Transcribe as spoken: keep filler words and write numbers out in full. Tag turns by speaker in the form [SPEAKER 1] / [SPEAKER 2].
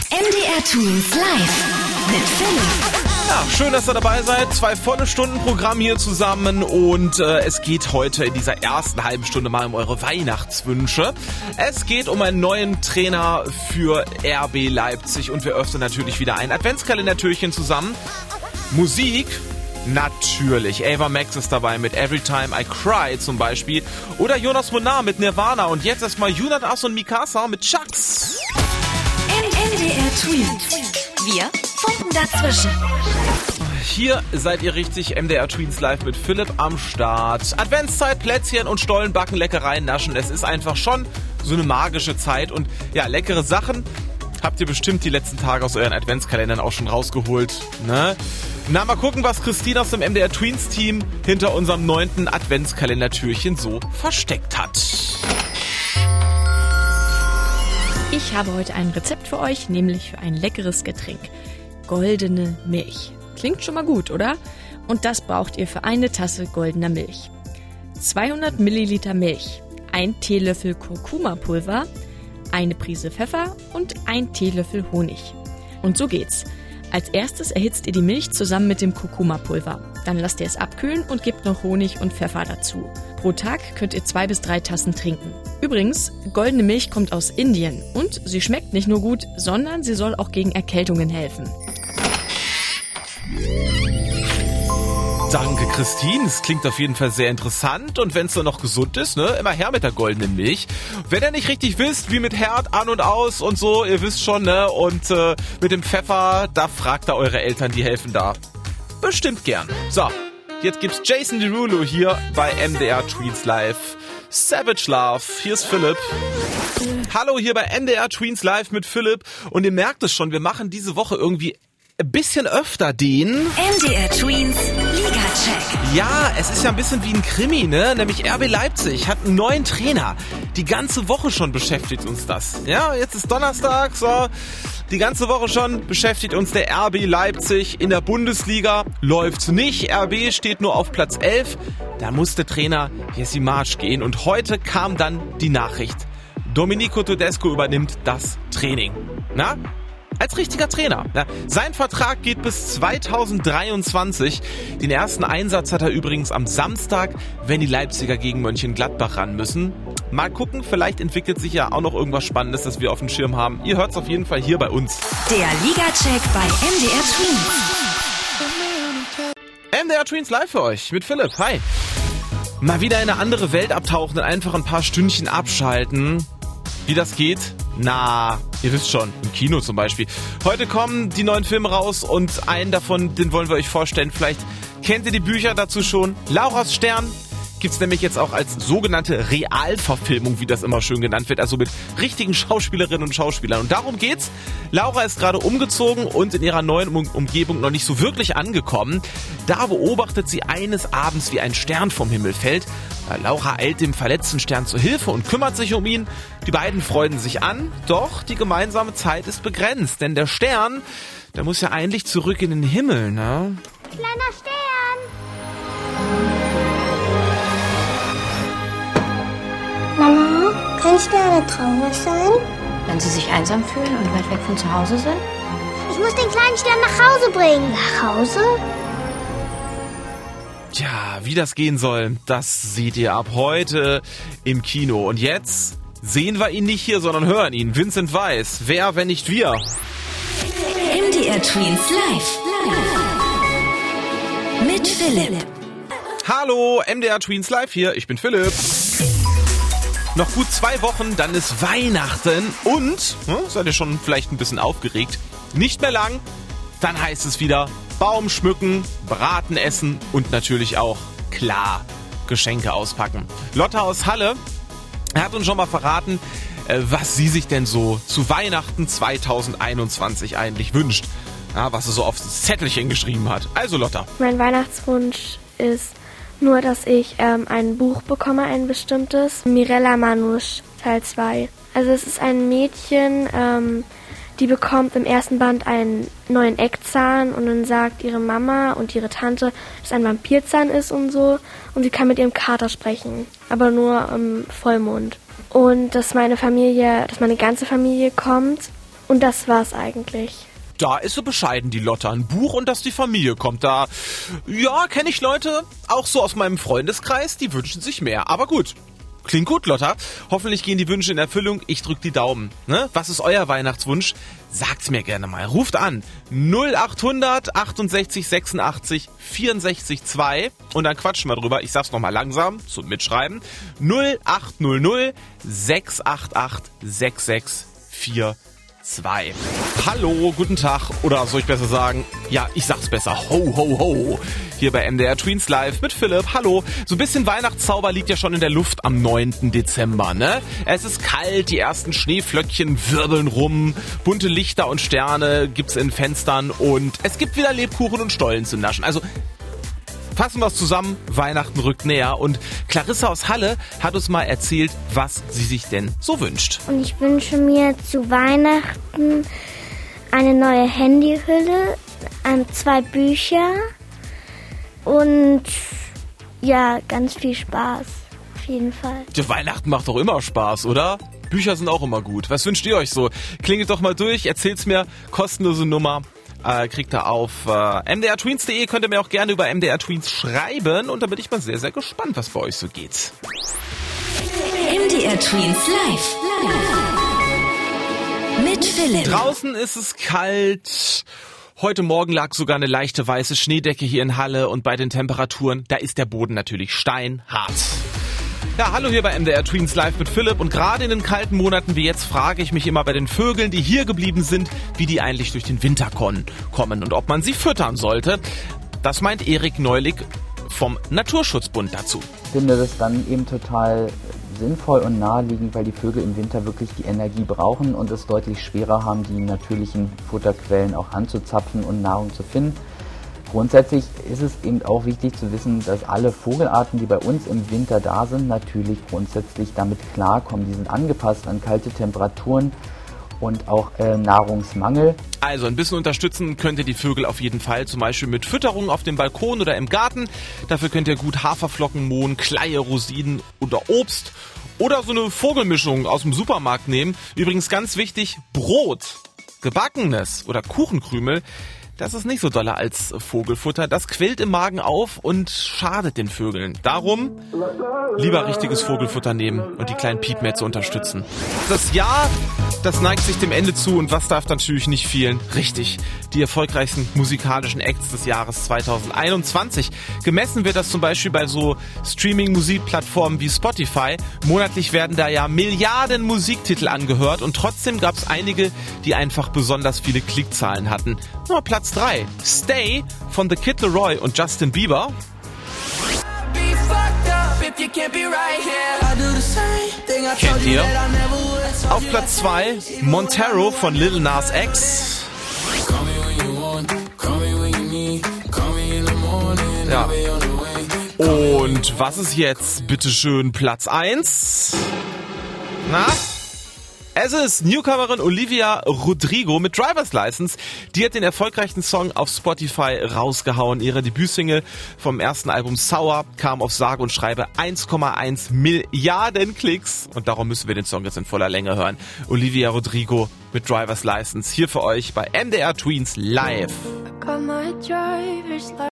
[SPEAKER 1] M D R Twins live mit Philipp.
[SPEAKER 2] Ja, schön, dass ihr dabei seid. Zwei volle Stunden Programm hier zusammen und äh, es geht heute in dieser ersten halben Stunde mal um eure Weihnachtswünsche. Es geht um einen neuen Trainer für R B Leipzig und wir öffnen natürlich wieder ein Adventskalendertürchen zusammen. Musik, natürlich. Ava Max ist dabei mit Every Time I Cry zum Beispiel. Oder Jonas Monar mit Nirvana. Und jetzt erstmal Junat As und Mikasa mit Chucks.
[SPEAKER 1] M D R Twins. Wir funken dazwischen.
[SPEAKER 2] Hier seid ihr richtig, M D R Tweens live mit Philipp am Start. Adventszeit, Plätzchen und Stollenbacken, Leckereien naschen. Es ist einfach schon so eine magische Zeit. Und ja, leckere Sachen habt ihr bestimmt die letzten Tage aus euren Adventskalendern auch schon rausgeholt, ne? Na, mal gucken, was Christine aus dem M D R Tweens Team hinter unserem neunten Adventskalendertürchen so versteckt hat.
[SPEAKER 3] Ich habe heute ein Rezept für euch, nämlich für ein leckeres Getränk. Goldene Milch. Klingt schon mal gut, oder? Und das braucht ihr für eine Tasse goldener Milch. zweihundert Milliliter Milch, ein Teelöffel Kurkuma-Pulver, eine Prise Pfeffer und ein Teelöffel Honig. Und so geht's. Als erstes erhitzt ihr die Milch zusammen mit dem Kurkuma-Pulver. Dann lasst ihr es abkühlen und gebt noch Honig und Pfeffer dazu. Pro Tag könnt ihr zwei bis drei Tassen trinken. Übrigens, goldene Milch kommt aus Indien und sie schmeckt nicht nur gut, sondern sie soll auch gegen Erkältungen helfen.
[SPEAKER 2] Danke, Christine. Es klingt auf jeden Fall sehr interessant. Und wenn es dann noch gesund ist, ne, immer her mit der goldenen Milch. Wenn ihr nicht richtig wisst, wie mit Herd an und aus und so, ihr wisst schon, ne, und äh, mit dem Pfeffer, da fragt ihr eure Eltern, die helfen da bestimmt gern. So, jetzt gibt's Jason Derulo hier bei M D R Tweens Live. Savage Love. Hier ist Philipp. Hallo hier bei M D R Tweens Live mit Philipp. Und ihr merkt es schon, wir machen diese Woche irgendwie ein bisschen öfter den
[SPEAKER 1] M D R Tweens Liga-Check.
[SPEAKER 2] Ja, es ist ja ein bisschen wie ein Krimi, ne? Nämlich R B Leipzig hat einen neuen Trainer. Die ganze Woche schon beschäftigt uns das. Ja, jetzt ist Donnerstag, so. Die ganze Woche schon beschäftigt uns der R B Leipzig. In der Bundesliga läuft's nicht. R B steht nur auf Platz elf. Da musste Trainer Jesse Marsch gehen. Und heute kam dann die Nachricht. Domenico Tedesco übernimmt das Training. Na? Als richtiger Trainer. Ja, sein Vertrag geht bis zweitausenddreiundzwanzig. Den ersten Einsatz hat er übrigens am Samstag, wenn die Leipziger gegen Mönchengladbach ran müssen. Mal gucken, vielleicht entwickelt sich ja auch noch irgendwas Spannendes, das wir auf dem Schirm haben. Ihr hört's auf jeden Fall hier bei uns.
[SPEAKER 1] Der Liga-Check bei M D R Tweens.
[SPEAKER 2] M D R Tweens live für euch mit Philipp. Hi. Mal wieder in eine andere Welt abtauchen und einfach ein paar Stündchen abschalten. Wie das geht? Na, ihr wisst schon, im Kino zum Beispiel. Heute kommen die neuen Filme raus und einen davon, den wollen wir euch vorstellen. Vielleicht kennt ihr die Bücher dazu schon. Laura's Stern gibt's nämlich jetzt auch als sogenannte Realverfilmung, wie das immer schön genannt wird. Also mit richtigen Schauspielerinnen und Schauspielern. Und darum geht's. Laura ist gerade umgezogen und in ihrer neuen um- Umgebung noch nicht so wirklich angekommen. Da beobachtet sie eines Abends, wie ein Stern vom Himmel fällt. Laura eilt dem verletzten Stern zur Hilfe und kümmert sich um ihn. Die beiden freunden sich an, doch die gemeinsame Zeit ist begrenzt. Denn der Stern, der muss ja eigentlich zurück in den Himmel, ne?
[SPEAKER 4] Kleiner Stern! Mama, können Sterne traurig sein?
[SPEAKER 5] Wenn sie sich einsam fühlen und weit weg von zu Hause sind?
[SPEAKER 4] Ich muss den kleinen Stern nach Hause bringen. Nach Hause?
[SPEAKER 2] Tja, wie das gehen soll, das seht ihr ab heute im Kino. Und jetzt sehen wir ihn nicht hier, sondern hören ihn. Vincent Weiss. Wer, wenn nicht wir?
[SPEAKER 1] M D R Tweens live. Mit Philipp.
[SPEAKER 2] Hallo, M D R Tweens live hier. Ich bin Philipp. Noch gut zwei Wochen, dann ist Weihnachten und, hm, seid ihr schon vielleicht ein bisschen aufgeregt, nicht mehr lang, dann heißt es wieder Baum schmücken, Braten essen und natürlich auch, klar, Geschenke auspacken. Lotta aus Halle hat uns schon mal verraten, was sie sich denn so zu Weihnachten zweitausendeinundzwanzig eigentlich wünscht. Ja, was sie so aufs Zettelchen geschrieben hat. Also Lotta.
[SPEAKER 6] Mein Weihnachtswunsch ist nur, dass ich ähm, ein Buch bekomme, ein bestimmtes. Mirella Manouche, Teil zwei. Also es ist ein Mädchen, ähm, die bekommt im ersten Band einen neuen Eckzahn und dann sagt ihre Mama und ihre Tante, dass ein Vampirzahn ist und so. Und sie kann mit ihrem Kater sprechen, aber nur im Vollmond. Und dass meine Familie, dass meine ganze Familie kommt Und das war's eigentlich.
[SPEAKER 2] Da ist so bescheiden, die Lotta. Ein Buch und dass die Familie kommt. Da, ja, kenne ich Leute, auch so aus meinem Freundeskreis, die wünschen sich mehr. Aber gut. Klingt gut, Lotta. Hoffentlich gehen die Wünsche in Erfüllung. Ich drück die Daumen. Ne? Was ist euer Weihnachtswunsch? Sagt's mir gerne mal. Ruft an. null achthundert achtundsechzig sechsundachtzig vierundsechzig zwei und dann quatschen wir drüber. Ich sag's nochmal langsam zum Mitschreiben. null achthundert sechs acht acht sechs sechs vier zwei. Hallo, guten Tag. Oder soll ich besser sagen? Ja, ich sag's besser. Ho, ho, ho. Hier bei M D R Tweens Live mit Philipp. Hallo. So ein bisschen Weihnachtszauber liegt ja schon in der Luft am neunten Dezember, ne? Es ist kalt, die ersten Schneeflöckchen wirbeln rum, bunte Lichter und Sterne gibt's in Fenstern und es gibt wieder Lebkuchen und Stollen zu naschen. Also fassen wir es zusammen, Weihnachten rückt näher und Clarissa aus Halle hat uns mal erzählt, was sie sich denn so wünscht.
[SPEAKER 4] Und ich wünsche mir zu Weihnachten eine neue Handyhülle, ähm, zwei Bücher und ja, ganz viel Spaß. Auf jeden Fall.
[SPEAKER 2] Ja, Weihnachten macht doch immer Spaß, oder? Bücher sind auch immer gut. Was wünscht ihr euch so? Klingelt doch mal durch, erzählt's mir, kostenlose Nummer. Äh, kriegt ihr auf äh, m d r tweens punkt d e, könnt ihr mir auch gerne über M D R Tweens schreiben und da bin ich mal sehr, sehr gespannt, was bei euch so geht.
[SPEAKER 1] M D R Tweens Live. Mit Philipp.
[SPEAKER 2] Draußen ist es kalt. Heute Morgen lag sogar eine leichte weiße Schneedecke hier in Halle und bei den Temperaturen, da ist der Boden natürlich steinhart. Ja, hallo hier bei M D R Tweens Live mit Philipp und gerade in den kalten Monaten wie jetzt frage ich mich immer bei den Vögeln, die hier geblieben sind, wie die eigentlich durch den Winter kommen und ob man sie füttern sollte. Das meint Erik Neulig vom Naturschutzbund dazu.
[SPEAKER 7] Ich finde das dann eben total sinnvoll und naheliegend, weil die Vögel im Winter wirklich die Energie brauchen und es deutlich schwerer haben, die natürlichen Futterquellen auch anzuzapfen und Nahrung zu finden. Grundsätzlich ist es eben auch wichtig zu wissen, dass alle Vogelarten, die bei uns im Winter da sind, natürlich grundsätzlich damit klarkommen. Die sind angepasst an kalte Temperaturen und auch äh, Nahrungsmangel.
[SPEAKER 2] Also ein bisschen unterstützen könnt ihr die Vögel auf jeden Fall, zum Beispiel mit Fütterung auf dem Balkon oder im Garten. Dafür könnt ihr gut Haferflocken mohn, Kleie, Rosinen oder Obst oder so eine Vogelmischung aus dem Supermarkt nehmen. Übrigens ganz wichtig, Brot, Gebackenes oder Kuchenkrümel, das ist nicht so dolle als Vogelfutter. Das quillt im Magen auf und schadet den Vögeln. Darum lieber richtiges Vogelfutter nehmen und die kleinen Piepmätze unterstützen. Das Jahr, das neigt sich dem Ende zu und was darf natürlich nicht fehlen? Richtig, die erfolgreichsten musikalischen Acts des Jahres zweitausendeinundzwanzig. Gemessen wird das zum Beispiel bei so Streaming-Musikplattformen wie Spotify. Monatlich werden da ja Milliarden Musiktitel angehört und trotzdem gab es einige, die einfach besonders viele Klickzahlen hatten. Nur Platz drei. Stay von The Kid Laroi und Justin Bieber. Kennt ihr? Auf Platz zwei Montero von Lil Nas X. Ja. Und was ist jetzt bitteschön Platz eins? Na? Es ist Newcomerin Olivia Rodrigo mit Driver's License. Die hat den erfolgreichsten Song auf Spotify rausgehauen. Ihre Debütsingle vom ersten Album Sour kam auf sage und schreibe eins Komma eins Milliarden Klicks. Und darum müssen wir den Song jetzt in voller Länge hören. Olivia Rodrigo mit Driver's License hier für euch bei M D R Tweens Live.